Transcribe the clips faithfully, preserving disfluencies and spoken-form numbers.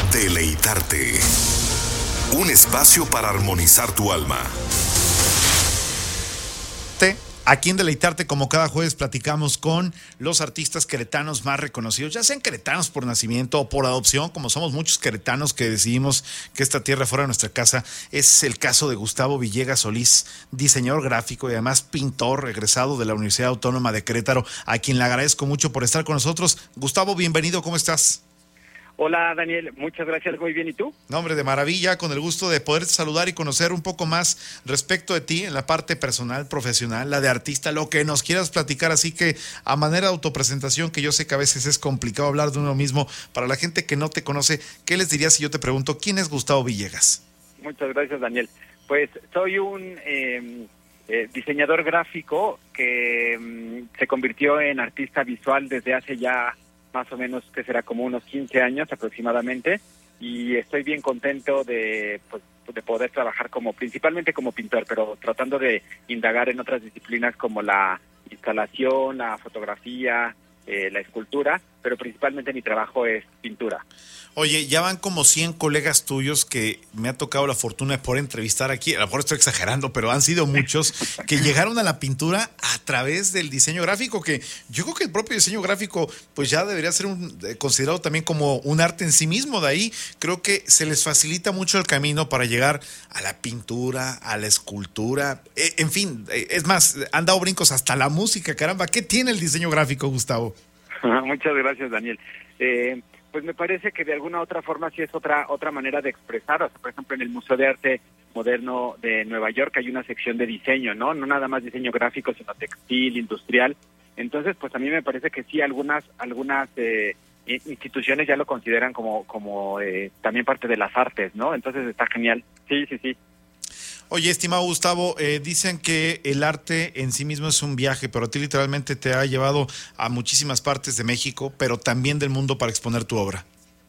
Deleitarte. Un espacio para armonizar tu alma. Aquí en Deleitarte, como cada jueves, platicamos con los artistas queretanos más reconocidos, ya sean queretanos por nacimiento o por adopción, como somos muchos queretanos que decidimos que esta tierra fuera nuestra casa. Es el caso de Gustavo Villegas Solís, diseñador gráfico y además pintor, egresado de la Universidad Autónoma de Querétaro, a quien le agradezco mucho por estar con nosotros. Gustavo, bienvenido, ¿cómo estás? Hola Daniel, muchas gracias, muy bien, ¿y tú? No, hombre, de maravilla, con el gusto de poder saludar y conocer un poco más respecto de ti en la parte personal, profesional, la de artista, lo que nos quieras platicar, así que a manera de autopresentación, que yo sé que a veces es complicado hablar de uno mismo, para la gente que no te conoce, ¿qué les dirías si yo te pregunto quién es Gustavo Villegas? Muchas gracias, Daniel. Pues soy un eh, eh, diseñador gráfico que eh, se convirtió en artista visual desde hace ya más o menos que será como unos quince años aproximadamente, y estoy bien contento de, pues, de poder trabajar como principalmente como pintor, pero tratando de indagar en otras disciplinas como la instalación, la fotografía, eh, la escultura, pero principalmente mi trabajo es pintura. Oye, ya van como cien colegas tuyos que me ha tocado la fortuna de poder entrevistar aquí, a lo mejor estoy exagerando, pero han sido muchos que llegaron a la pintura a través del diseño gráfico, que yo creo que el propio diseño gráfico pues ya debería ser un, eh, considerado también como un arte en sí mismo. De ahí creo que se les facilita mucho el camino para llegar a la pintura, a la escultura, eh, en fin, eh, es más, han dado brincos hasta la música, caramba. ¿Qué tiene el diseño gráfico, Gustavo? Muchas gracias, Daniel. Eh, pues me parece que de alguna otra forma sí es otra otra manera de expresar. O sea, por ejemplo, en el Museo de Arte Moderno de Nueva York hay una sección de diseño, ¿no? No nada más diseño gráfico, sino textil, industrial. Entonces, pues a mí me parece que sí, algunas algunas eh, instituciones ya lo consideran como como eh, también parte de las artes, ¿no? Entonces está genial. Sí, sí, sí. Oye, estimado Gustavo, eh, dicen que el arte en sí mismo es un viaje, pero a ti literalmente te ha llevado a muchísimas partes de México, pero también del mundo para exponer tu obra.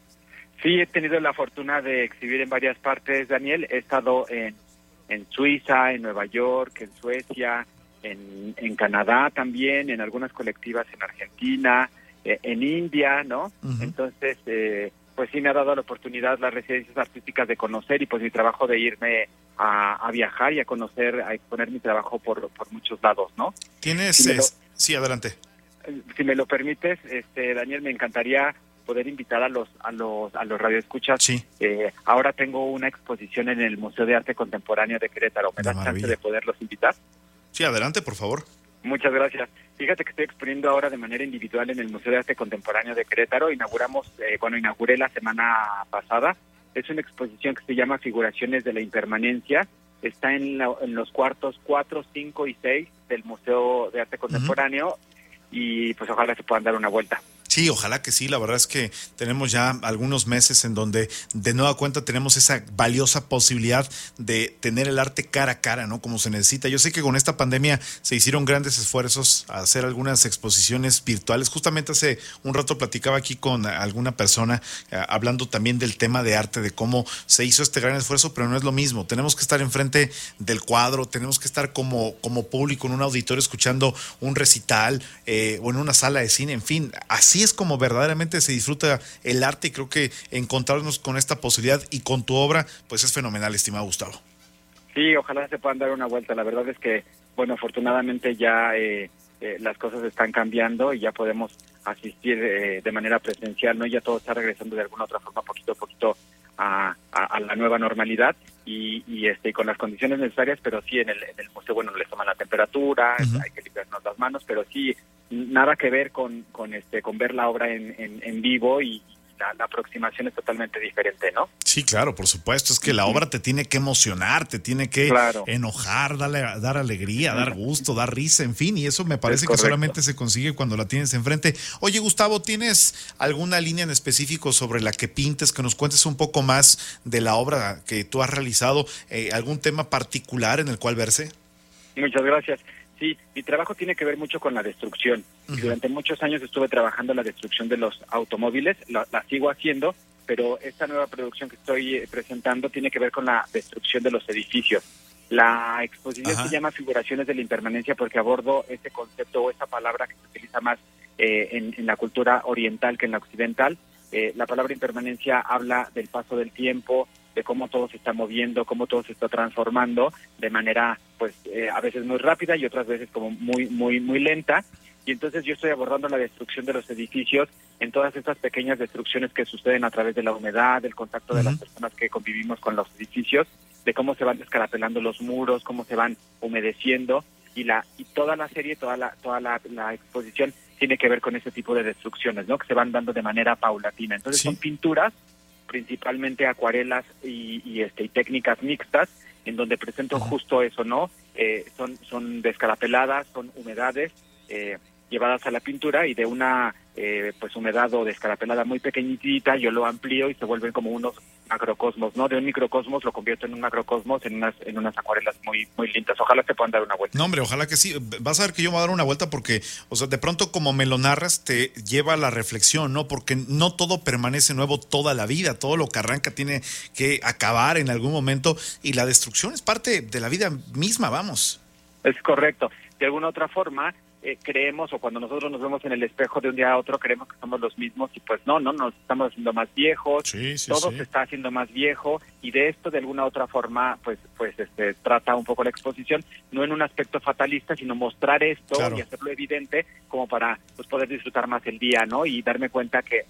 Sí, he tenido la fortuna de exhibir en varias partes, Daniel. He estado en, en Suiza, en Nueva York, en Suecia, en, en Canadá también, en algunas colectivas en Argentina, eh, en India, ¿no? Uh-huh. Entonces, eh, pues sí me ha dado la oportunidad las residencias artísticas de conocer y pues mi trabajo de irme a, a viajar y a conocer, a exponer mi trabajo por, por muchos lados, ¿no? ¿Tienes? Si lo, sí, adelante. Si me lo permites, este Daniel, me encantaría poder invitar a los a los a los radioescuchas. Sí. Eh, ahora tengo una exposición en el Museo de Arte Contemporáneo de Querétaro. ¿Me das chance de poderlos invitar? Sí, adelante, por favor. Muchas gracias. Fíjate que estoy exponiendo ahora de manera individual en el Museo de Arte Contemporáneo de Querétaro. Inauguramos, eh, bueno, inauguré la semana pasada. Es una exposición que se llama Figuraciones de la Impermanencia. Está en, la, en los cuartos cuatro, cinco y seis del Museo de Arte Contemporáneo. Uh-huh. Y pues ojalá se puedan dar una vuelta. Sí, ojalá que sí. La verdad es que tenemos ya algunos meses en donde de nueva cuenta tenemos esa valiosa posibilidad de tener el arte cara a cara, ¿no? Como se necesita. Yo sé que con esta pandemia se hicieron grandes esfuerzos a hacer algunas exposiciones virtuales. Justamente hace un rato platicaba aquí con alguna persona eh, hablando también del tema de arte, de cómo se hizo este gran esfuerzo, pero no es lo mismo. Tenemos que estar enfrente del cuadro, tenemos que estar como, como público en un auditorio escuchando un recital eh, o en una sala de cine, en fin, así es como verdaderamente se disfruta el arte, y creo que encontrarnos con esta posibilidad y con tu obra pues es fenomenal, estimado Gustavo. Sí, ojalá se puedan dar una vuelta. La verdad es que, bueno, afortunadamente ya eh, eh, las cosas están cambiando y ya podemos asistir eh, de manera presencial, ¿no? Ya todo está regresando de alguna otra forma, poquito a poquito, a, a, a la nueva normalidad y, y este con las condiciones necesarias, pero sí en el, en el museo, bueno, les toman la temperatura, uh-huh. Hay que limpiarnos las manos, pero sí nada que ver con con este con ver la obra en, en, en vivo y la, la aproximación es totalmente diferente, ¿no? Sí, claro, por supuesto, es que la obra te tiene que emocionar, te tiene que claro. enojar, darle, dar alegría, dar gusto, dar risa, en fin, y eso me parece que solamente se consigue cuando la tienes enfrente. Oye, Gustavo, ¿tienes alguna línea en específico sobre la que pintes, que nos cuentes un poco más de la obra que tú has realizado, eh, algún tema particular en el cual verse? Muchas gracias. Sí, mi trabajo tiene que ver mucho con la destrucción. Uh-huh. Durante muchos años estuve trabajando en la destrucción de los automóviles, la, la sigo haciendo, pero esta nueva producción que estoy eh, presentando tiene que ver con la destrucción de los edificios. La exposición Ajá. se llama Figuraciones de la Impermanencia porque abordo ese concepto o esa palabra que se utiliza más eh, en, en la cultura oriental que en la occidental, Eh, la palabra impermanencia habla del paso del tiempo, de cómo todo se está moviendo, cómo todo se está transformando de manera, pues, eh, a veces muy rápida y otras veces como muy, muy, muy lenta. Y entonces yo estoy abordando la destrucción de los edificios en todas estas pequeñas destrucciones que suceden a través de la humedad, del contacto de uh-huh. las personas que convivimos con los edificios, de cómo se van descarapelando los muros, cómo se van humedeciendo, y la y toda la serie, toda la toda la, la exposición tiene que ver con ese tipo de destrucciones, ¿no? Que se van dando de manera paulatina. Entonces sí. son pinturas, principalmente acuarelas y, y este y técnicas mixtas, en donde presento uh-huh. justo eso, ¿no? Eh, son son descarapeladas, son humedades eh, llevadas a la pintura, y de una eh, pues humedad o descarapelada muy pequeñitita yo lo amplío y se vuelven como unos macrocosmos, ¿no? De un microcosmos lo convierto en un macrocosmos, en unas en unas acuarelas muy muy lindas. Ojalá te puedan dar una vuelta. No, hombre, ojalá que sí. Vas a ver que yo me voy a dar una vuelta porque, o sea, de pronto como me lo narras te lleva a la reflexión, ¿no? Porque no todo permanece nuevo toda la vida, todo lo que arranca tiene que acabar en algún momento, y la destrucción es parte de la vida misma, vamos. Es correcto. De alguna otra forma, Eh, creemos, o cuando nosotros nos vemos en el espejo de un día a otro, creemos que somos los mismos, y pues no, no, nos estamos haciendo más viejos, sí, sí, todo sí. se está haciendo más viejo, y de esto de alguna otra forma, pues pues este trata un poco la exposición, no en un aspecto fatalista, sino mostrar esto claro. y hacerlo evidente como para pues poder disfrutar más el día, ¿no? Y darme cuenta que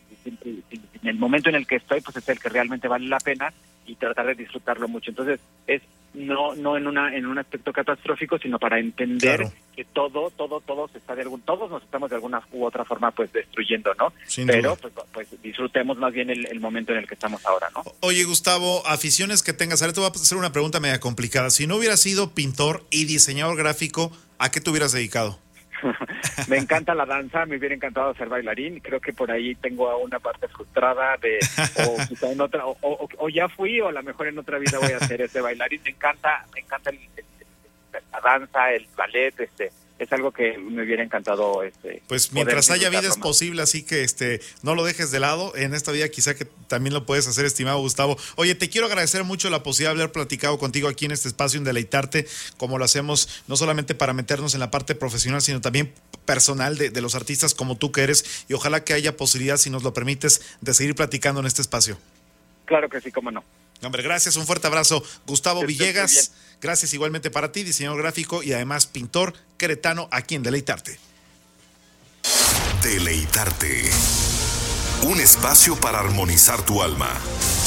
en el momento en el que estoy, pues es el que realmente vale la pena, y tratar de disfrutarlo mucho. Entonces, es no no en una en un aspecto catastrófico, sino para entender claro. que todo todo todo se está de algún todos nos estamos de alguna u otra forma pues destruyendo, ¿no? Sin Pero duda. pues, pues disfrutemos más bien el, el momento en el que estamos ahora, ¿no? Oye, Gustavo, aficiones que tengas, ahora te voy a hacer una pregunta media complicada. Si no hubieras sido pintor y diseñador gráfico, ¿a qué te hubieras dedicado? Me encanta la danza, me hubiera encantado ser bailarín. Creo que por ahí tengo una parte frustrada de o quizá en otra o, o, o ya fui, o a lo mejor en otra vida voy a ser ese bailarín. Me encanta, me encanta el, el, la danza, el ballet, este es algo que me hubiera encantado. Este, pues mientras haya vida es posible, así que este no lo dejes de lado. En esta vida quizá que también lo puedes hacer, estimado Gustavo. Oye, te quiero agradecer mucho la posibilidad de haber platicado contigo aquí en este espacio, en Deleitarte, como lo hacemos no solamente para meternos en la parte profesional, sino también personal de, de los artistas como tú que eres, y ojalá que haya posibilidad, si nos lo permites, de seguir platicando en este espacio. Claro que sí, cómo no. Hombre, gracias, un fuerte abrazo. Gustavo sí, Villegas, gracias igualmente para ti, diseñador gráfico y además pintor queretano, aquí en Deleitarte. Deleitarte. Un espacio para armonizar tu alma.